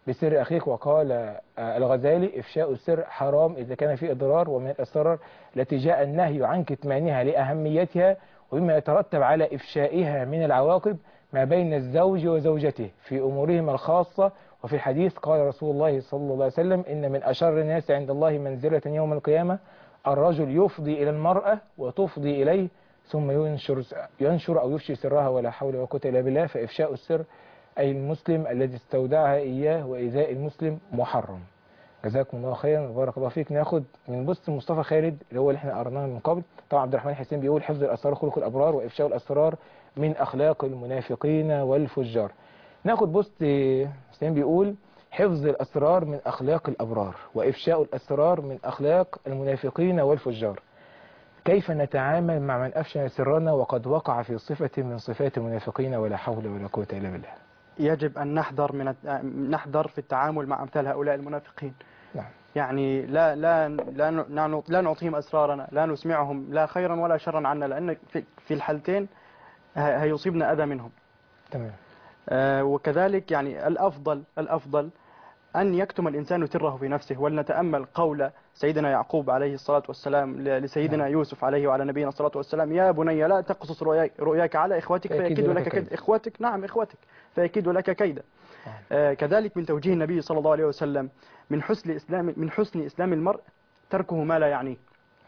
بسر أخيك. وقال آه، الغزالي إفشاء السر حرام إذا كان فيه إضرار، ومن الأسرار التي جاء النهي عن كتمانها لأهميتها ومما يترتب على إفشائها من العواقب ما بين الزوج وزوجته في أمورهما الخاصة. وفي الحديث قال رسول الله صلى الله عليه وسلم إن من أشر الناس عند الله منزلة يوم القيامة الرجل يفضي إلى المرأة وتفضي إليه ثم ينشر, ينشر أو يفشي سرها ولا حول ولا قوة إلا بالله. فإفشاء السر أي المسلم الذي استودعها إياه وإيذاء المسلم محرم. جزاكم الله خيرا وبارك الله فيك. ناخد من بوست مصطفى خالد اللي هو اللي احنا قرناه من قبل. طبعا عبد الرحمن حسين بيقول حفظ الأسرار خلق الأبرار وإفشاء الأسرار من أخلاق المنافقين والفجار. ناخد بوست حسين بيقول حفظ الأسرار من أخلاق الأبرار وإفشاء الأسرار من أخلاق المنافقين والفجار. كيف نتعامل مع من أفشى سرنا وقد وقع في صفة من صفات المنافقين ولا حول ولا قوة إلا بالله؟ يجب أن نحذر من نحذر في التعامل مع أمثال هؤلاء المنافقين. نعم. يعني لا لا لا لا لا نعطيهم أسرارنا، لا نسمعهم لا خيرا ولا شرا عنا، لأن في في الحالتين هيصيبنا أذى منهم. تمام. آه وكذلك يعني الأفضل الأفضل أن يكتم الإنسان سره في نفسه. ولنتأمل قول سيدنا يعقوب عليه الصلاة والسلام لسيدنا نعم. يوسف عليه وعلى نبينا الصلاة والسلام: يا بني لا تقصص رؤياك, رؤياك على إخوتك فيكيدوا لك كيدا. إخوتك، نعم إخوتك، فيكيدوا لك كيدا. آه كذلك من توجيه النبي صلى الله عليه وسلم من حسن إسلام من حسن إسلام المرء تركه ما لا يعنيه.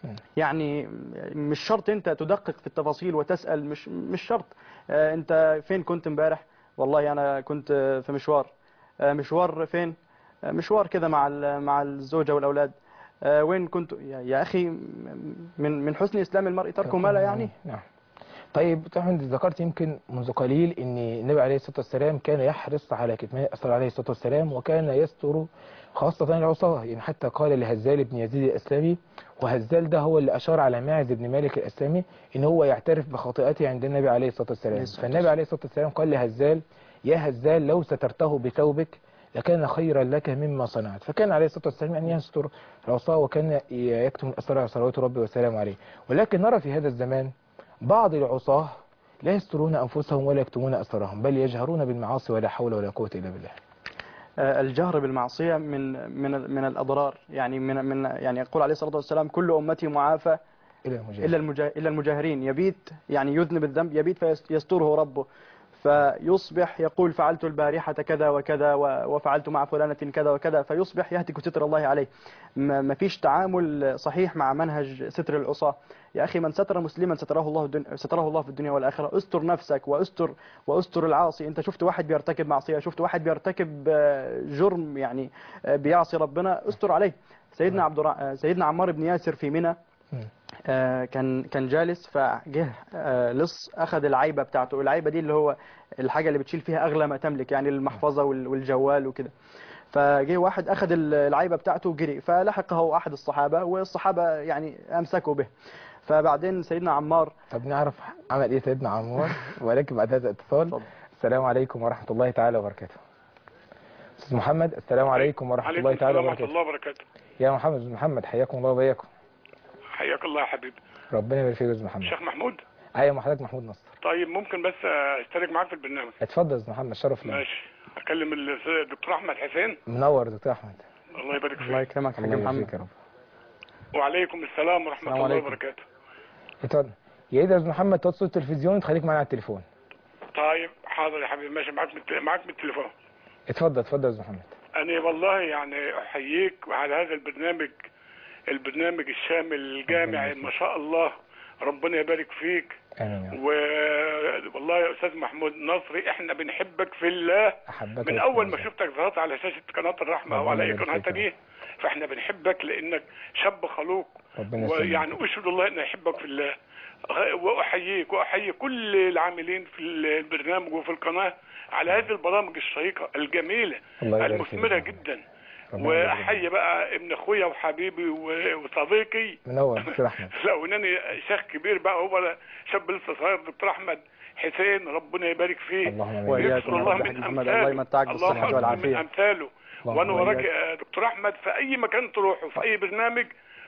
يعني مش شرط أنت تدقق في التفاصيل وتسأل، مش مش شرط. آه أنت فين كنت امبارح؟ والله أنا كنت في مشوار. آه مشوار فين؟ آه مشوار كده مع مع الزوجة والأولاد. آه وين كنت يا أخي؟ من من حسن إسلام المرء تركه ما لا يعنيه. نعم. طيب طبعا ذكرت يمكن منذ قليل ان النبي عليه الصلاه والسلام كان يحرص على كتمان الاسرار عليه الصلاه والسلام، وكان يستر خاصه العصاه. يعني حتى قال لهزال بن يزيد الاسلمي، وهزال ده هو اللي اشار على ماعز بن مالك الاسلمي ان هو يعترف بخطيئته عند النبي عليه الصلاه والسلام. فالنبي عليه الصلاه والسلام قال لهزال: يا هزال لو سترته بثوبك لكان خيرا لك مما صنعت. فكان عليه الصلاه والسلام ان يستر العصاه وكان يكتم الاسرار صلوات ربي وسلامه عليه. ولكن نرى في هذا الزمان بعض العصاة لا يسترون أنفسهم ولا يكتمون أسرارهم، بل يجهرون بالمعاصي ولا حول ولا قوة إلا بالله. الجهر بالمعصية من من من الأضرار. يعني من من يعني يقول عليه الصلاة والسلام: كل أمتي معافى إلا المجاهرين. إلا المجاهرين. يبيت يعني يذنب الذنب، يبيت فيستره ربه، فيصبح يقول فعلت البارحة كذا وكذا وفعلت مع فلانة كذا وكذا، فيصبح يهتك ستر الله عليه. ما فيش تعامل صحيح مع منهج ستر العصاة. يا أخي من ستر مسلما ستره الله الدنيا ستره الله في الدنيا والآخرة. استر نفسك واستر واستر العاصي. أنت شفت واحد بيرتكب معصية، شفت واحد بيرتكب جرم يعني بيعصي ربنا، استر عليه. سيدنا عبد الر... سيدنا عمار بن ياسر في منى آه كان كان جالس، فجه آه لص اخذ العيبه بتاعته. العيبه دي اللي هو الحاجه اللي بتشيل فيها اغلى ما تملك، يعني المحفظه والجوال وكده. فجه واحد اخذ العيبه بتاعته وجري، فلحقه احد الصحابه، والصحابه يعني امسكوا به. فبعدين سيدنا عمار، طب نعرف عمل ايه سيدنا عمار ولكن بعد هذا الاتصال. طب. السلام عليكم ورحمه الله تعالى وبركاته. استاذ محمد، السلام عليكم ورحمه الله تعالى وبركاته. الله وبركاته. يا محمد بن محمد، حياكم الله وبياكم. حياك الله يا حبيبي. ربنا يبارك فيك يا استاذ محمد. شيخ محمود. ايوه حضرتك محمود نصر. طيب ممكن بس اشترك معاك في البرنامج؟ اتفضل يا استاذ محمد، شرف لنا. ماشي. اكلم الدكتور احمد حسين. منور دكتور احمد. الله يبارك فيك. الله يكرمك حاج محمد. وعليكم السلام ورحمه الله وبركاته. اتفضل. يا ايه يا استاذ محمد، توصل التلفزيون تخليك معانا على التليفون. طيب حاضر يا حبيبي، ماشي معاك معاك بالتليفون. اتفضل اتفضل يا استاذ محمد. انا والله يعني احييك على هذا البرنامج، البرنامج الشامل الجامع ما شاء الله، ربنا يبارك فيك. امين. والله يا استاذ محمود نصري احنا بنحبك في الله من اول ما شفتك ظهرت على شاشه قناه الرحمه او على اي قناه ثانيه، فاحنا بنحبك لانك شاب خلوق، ويعني اشهد الله ان يحبك في الله. واحييك واحيي كل العاملين في البرنامج وفي القناه على هذه البرامج الشيقه الجميله المثمره جدا. واحيي بقى ابن اخويا وحبيبي وصديقي منور دكتور احمد. لو انني شيخ كبير بقى، هو شاب لسه صغير، دكتور احمد حسين، ربنا يبارك فيه ويكثر الله من امثاله. الله يمتعك بالصحه والعافيه. من امثاله. وانا وراك دكتور احمد في اي مكان تروحوا في اي برنامج،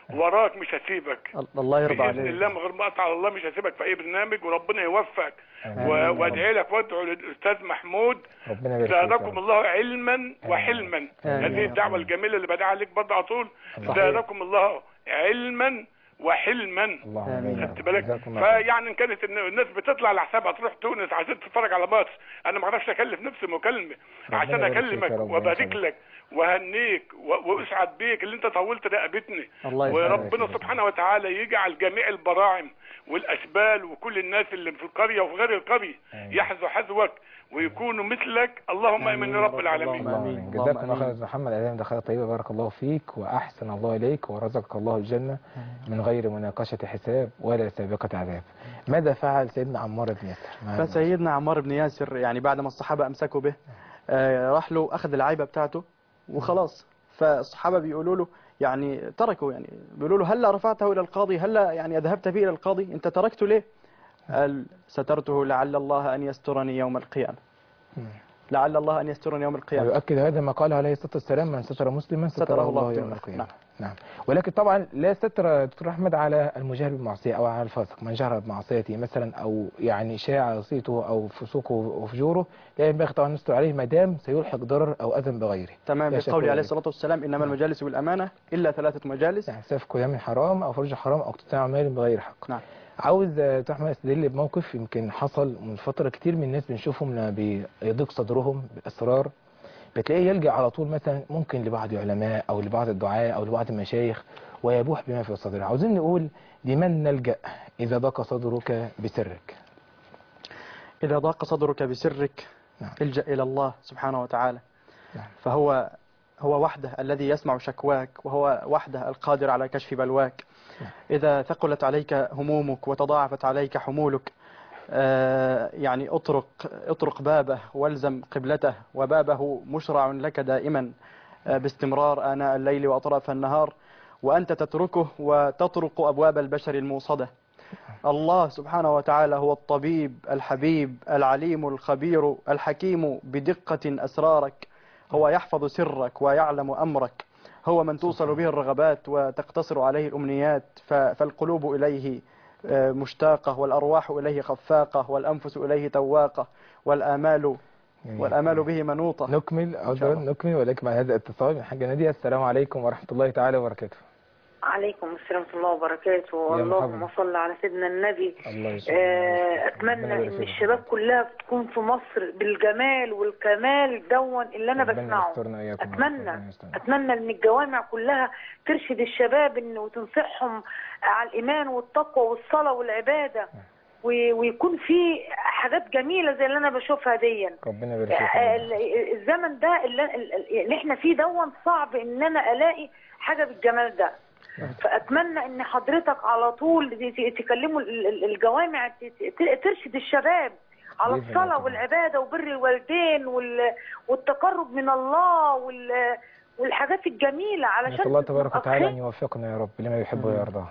وراك مش هسيبك. الله يرضى عليك. باذن الله من غير ما اقطع على الله مش هسيبك في اي برنامج، وربنا يوفقك. وادعي لك وادعو للاستاذ محمود زادكم الله علما وحلما. هذه الدعوه الجميله اللي بدعي عليك برضه على طول، زادكم الله علما وحلما. خدت بالك؟ فيعني ان كانت الناس بتطلع على حسابها تروح تونس عشان تتفرج على ماتش، انا ما اعرفش اكلف نفسي مكالمه عشان اكلمك وابارك لك وهنيك واسعد بيك اللي انت طولت رقبتني. وربنا سبحانه وتعالى يجعل جميع البراعم والاشبال وكل الناس اللي في القريه وفي غير القريه يحذو حذوك ويكونوا مثلك. اللهم امين يا رب العالمين. امين. جزاك الله خير يا محمد. اعلام دخلت طيبه، بارك الله فيك واحسن الله اليك ورزقك الله الجنه من غير مناقشه حساب ولا سابقه عذاب. ماذا فعل سيدنا عمار بن ياسر؟ فسيدنا عمار بن ياسر يعني بعد ما الصحابه امسكوا به آه راح له اخذ العيبه بتاعته وخلاص. فالصحابه بيقولوا له يعني تركوا، يعني بيقولوا له هلا رفعته الى القاضي، هلا يعني اذهبت به الى القاضي، انت تركته ليه؟ قال سترته لعل الله ان يسترني يوم القيامه. لعل الله ان يسترني يوم القيامه. ويؤكد هذا ما قاله عليه الصلاه والسلام: من ستر مسلما ستره الله يوم القيامه. نعم. نعم. ولكن طبعا لا ستر دكتور احمد على المجاهر بالمعصيه او على الفاسق، من جهر بمعصيته مثلا او يعني شاع عصيته او فسوقه وفجوره، لا ينبغي طبعا نستر عليه ما دام سيلحق ضرر او اذى بغيره. تمام. بقوله عليه الصلاه والسلام: انما المجالس بالامانه الا ثلاثه مجالس، يعني سفك دم حرام او فرج حرام او اقتطاع مال بغير حق. نعم. عاوز دكتور احمد استدل بموقف يمكن حصل من فتره، كتير من الناس بنشوفهم لما بيضيق صدرهم بالاسرار بتلاقيه يلجأ على طول مثلا ممكن لبعض العلماء او لبعض الدعاة او لبعض المشايخ ويبوح بما في صدره. عاوزين نقول لمن نلجأ اذا ضاق صدرك بسرك؟ اذا ضاق صدرك بسرك نعم. الجأ الى الله سبحانه وتعالى. نعم. فهو هو وحده الذي يسمع شكواك، وهو وحده القادر على كشف بلواك. نعم. اذا ثقلت عليك همومك وتضاعفت عليك حمولك آه يعني اطرق اطرق بابه والزم قبلته، وبابه مشرع لك دائما آه باستمرار آناء الليل وأطراف النهار، وأنت تتركه وتطرق أبواب البشر الموصدة. الله سبحانه وتعالى هو الطبيب الحبيب العليم الخبير الحكيم بدقة أسرارك، هو يحفظ سرك ويعلم أمرك، هو من توصل به الرغبات وتقتصر عليه الأمنيات، فالقلوب إليه مشتاقة والأرواح إليه خفاقة والأنفس إليه تواقة والآمال والآمال به منوطة. نكمل عذرا نكمل ولكن مع هذا الاتصال من حاجة نادية. السلام عليكم ورحمة الله تعالى وبركاته. عليكم السلام ورحمة الله وبركاته. اللهم صل على سيدنا النبي. الله أتمنى إن الشباب كلها تكون في مصر بالجمال والكمال دون اللي أنا بسمعه. أتمنى أتمنى إن الجوامع كلها ترشد الشباب إن وتنصحهم على الإيمان والتقوى والصلاة والعبادة، ويكون في حاجات جميلة زي اللي أنا بشوفها دي. ربنا يبارك فيك. الزمن ده اللي احنا فيه دون صعب إن أنا ألاقي حاجة بالجمال ده. فأتمنى إن حضرتك على طول تكلموا الجوامع ترشد الشباب على الصلاة والعبادة وبر الوالدين والتقرب من الله والحاجات الجميلة، علشان الله تبارك وتعالى أن يوفقنا يا رب لما يحب ويرضى.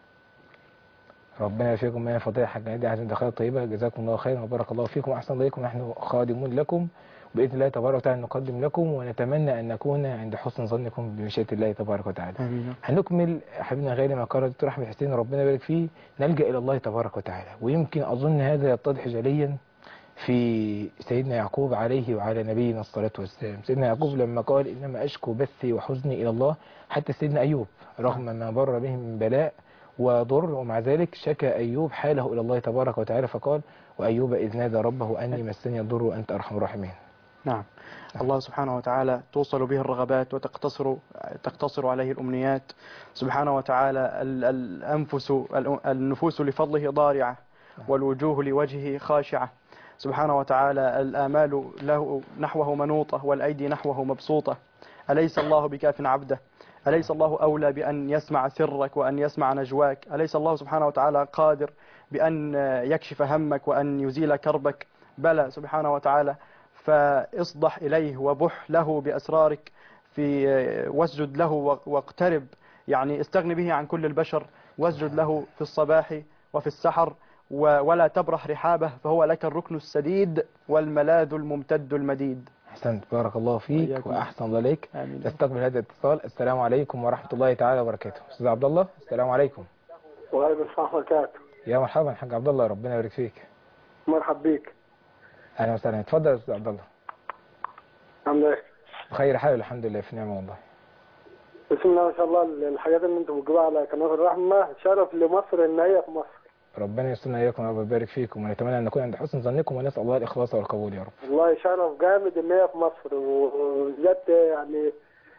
ربنا يوفقكم يا فضيلة حاج نادي. عايزين دخلات طيبة. جزاكم الله خيرا وبارك الله فيكم وأحسن إليكم. نحن خادمون لكم بإذن الله تبارك وتعالى، نقدم لكم ونتمنى أن نكون عند حسن ظنكم بمشيئة الله تبارك وتعالى. آمين. هنكمل حبيبنا غير ما قال الدكتور أحمد حسين ربنا يبارك فيه، نلجأ إلى الله تبارك وتعالى. ويمكن أظن هذا يتضح جليا في سيدنا يعقوب عليه وعلى نبينا الصلاة والسلام. سيدنا يعقوب لما قال إنما أشكو بثي وحزني إلى الله، حتى سيدنا أيوب رغم ما مر به من بلاء وضر ومع ذلك شكى أيوب حاله إلى الله تبارك وتعالى فقال: وأيوب إذ نادى ربه أني مسني الضر وأنت أرحم الراحمين. نعم. الله سبحانه وتعالى توصل به الرغبات وتقتصر تقتصر عليه الأمنيات. سبحانه وتعالى الأنفس النفوس لفضله ضارعة والوجوه لوجهه خاشعة. سبحانه وتعالى الآمال له نحوه منوطة والأيدي نحوه مبسوطة. أليس الله بكاف عبده؟ أليس الله أولى بأن يسمع سرك وأن يسمع نجواك؟ أليس الله سبحانه وتعالى قادر بأن يكشف همك وأن يزيل كربك؟ بلى سبحانه وتعالى. فاصدح إليه وبح له بأسرارك في واسجد له واقترب، يعني استغني به عن كل البشر، واسجد له في الصباح وفي السحر ولا تبرح رحابه، فهو لك الركن السديد والملاذ الممتد المديد. أحسنت، بارك الله فيك وإياكم. وأحسن الله إليك. آمين. نستقبل هذا الاتصال. السلام عليكم ورحمة الله تعالى وبركاته. أستاذ عبد الله، السلام عليكم. وعليكم السلام ورحمة الله وبركاته. يا مرحبا حاج عبد الله، ربنا يبارك فيك. مرحب بيك. أهلا وسهلا، اتفضل يا أستاذ عبد الله. عامل ايه؟ بخير حال الحمد لله، في نعمة والله. بسم الله ما شاء الله، الحاجات اللي انتم بتجيبوها على قناة الرحمة شرف لمصر ان هي في مصر. ربنا يسترنا إياكم ورب يبارك فيكم، ونتمنى أن نكون عند حسن ظنكم، ونسأل الله الإخلاص والقبول يا رب. والله شرف جامد ان هي في مصر، وبجد يعني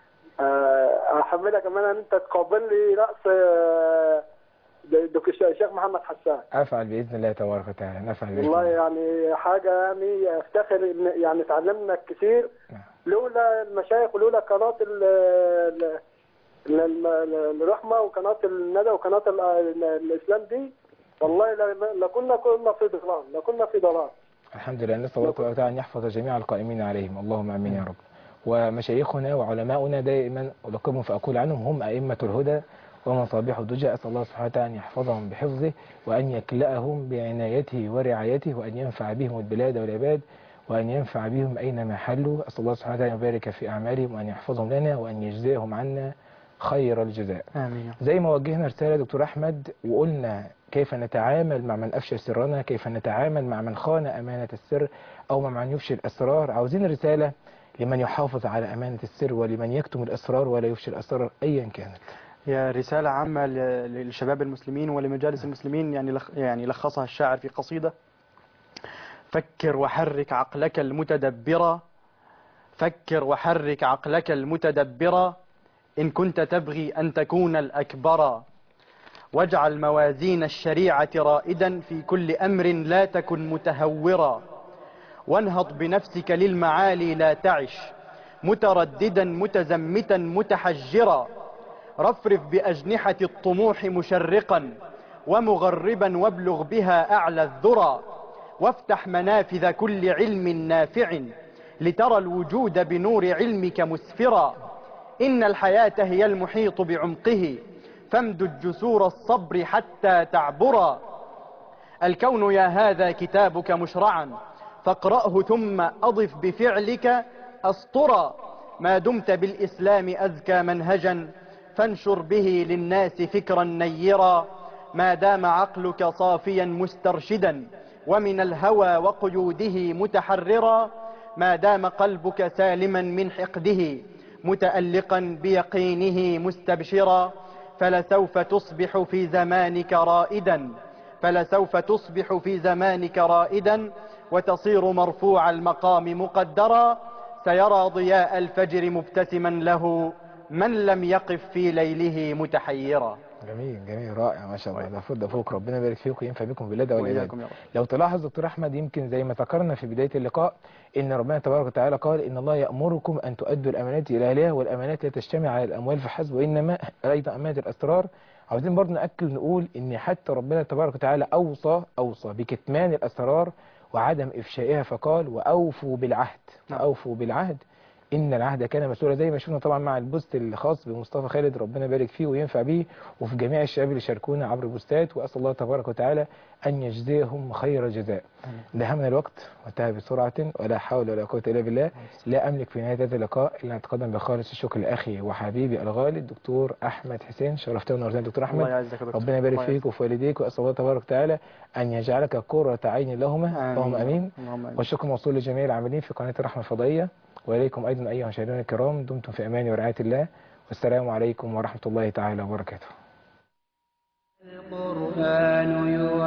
آه، احملها كمان ان انت تقابل لي رأس آه، دكتور الشيخ محمد حسان. أفعل بإذن الله تبارك وتعالى، نفعل بإذن والله الله. يعني حاجة يعني افتخر ان يعني اتعلمنا كتير نعم. لولا المشايخ ولولا قناة ال ال- ال- ال- الرحمة وقناة الندى وقناة ال- ال- الإسلام دي، والله لا- لكنا كنا في ضلال، لكنا في ضلال. الحمد لله، نسأل الله تبارك وتعالى أن يحفظ جميع القائمين عليهم، اللهم آمين يا رب. ومشايخنا وعلماؤنا دائما ألقبهم فأقول عنهم هم أئمة الهدى ومصابيح الدجى. أسأل الله سبحانه وتعالى أن يحفظهم بحفظه، وأن يكلأهم بعنايته ورعايته، وأن ينفع بهم البلاد والعباد، وأن ينفع بهم أينما حلوا. أسأل الله سبحانه وتعالى أن يبارك في أعمالهم، وأن يحفظهم لنا، وأن يجزيهم عنا خير الجزاء. آمين. زي ما وجهنا رسالة دكتور أحمد وقلنا كيف نتعامل مع من أفشى سرنا، كيف نتعامل مع من خان أمانة السر أو مع من يفشي الأسرار. عاوزين رسالة لمن يحافظ على أمانة السر، ولمن يكتم الأسرار ولا يفشي الأسرار أيا كانت. هي رسالة عامة ل- للشباب المسلمين ولمجالس المسلمين، يعني لخ يعني لخصها الشاعر في قصيدة: فكر وحرك عقلك المتدبرا، فكر وحرك عقلك المتدبرا، إن كنت تبغي أن تكون الأكبر، واجعل موازين الشريعة رائدا في كل أمر، لا تكن متهورا، وانهض بنفسك للمعالي لا تعش مترددا متزمتا متحجرا، رفرف بأجنحة الطموح مشرقا ومغربا، وابلغ بها أعلى الذرى، وافتح منافذ كل علم نافع لترى الوجود بنور علمك مسفرا، إن الحياة هي المحيط بعمقه، فامدد جسور الصبر حتى تعبرا، الكون يا هذا كتابك مشرعا، فاقرأه ثم أضف بفعلك أسطرا، ما دمت بالإسلام أزكى منهجا، فانشر به للناس فكرا نيرا، ما دام عقلك صافيا مسترشدا، ومن الهوى وقيوده متحررا، ما دام قلبك سالما من حقده، متألقا بيقينه مستبشرا، فلسوف تصبح في زمانك رائدا، فلسوف تصبح في زمانك رائدا، وتصير مرفوع المقام مقدرا، سيرى ضياء الفجر مبتسما له، من لم يقف في ليله متحيرا. جميل جميل رائع ما شاء الله. ده فوق ده فوق، ربنا يبارك فيكم وينفع بكم بالله والعباد. وإياكم يا رب. لو تلاحظ دكتور احمد، يمكن زي ما ذكرنا في بدايه اللقاء ان ربنا تبارك وتعالى قال ان الله يامركم ان تؤدوا الامانات الى اهلها، والامانات لا تجتمع على الاموال فحسب، وانما ايضا امانه الاسرار. عاوزين برضه ناكد نقول ان حتى ربنا تبارك وتعالى اوصى اوصى بكتمان الاسرار وعدم افشائها، فقال واوفوا بالعهد. واوفوا بالعهد إن العهد كان مسؤولا، زي ما شفنا طبعا مع البوست الخاص بمصطفى خالد، ربنا يبارك فيه وينفع به، وفي جميع الشباب اللي شاركونا عبر البوستات، وأسأل الله تبارك وتعالى أن يجزيهم خير الجزاء. ده من الوقت وانتهى بسرعة، ولا حول ولا قوة إلا بالله. لا أملك في نهاية هذا اللقاء إلا أن أتقدم بخالص الشكر لأخي وحبيبي الغالي الدكتور أحمد حسين. شرفتنا ونورتنا دكتور أحمد، الله يعزك يا دكتور. ربنا يبارك الله فيك وفي والديك، وأسأل الله تبارك وتعالى أن يجعلك قرة عين لهما، اللهم آمين. اللهم آمين. والشكر موصول لجميع العاملين في قناة الرحمة الفضائية، وإليكم أيضا أيها المشاهدين الكرام، دمتم في أمان ورعاية الله، والسلام عليكم ورحمة الله تعالى وبركاته. القرآن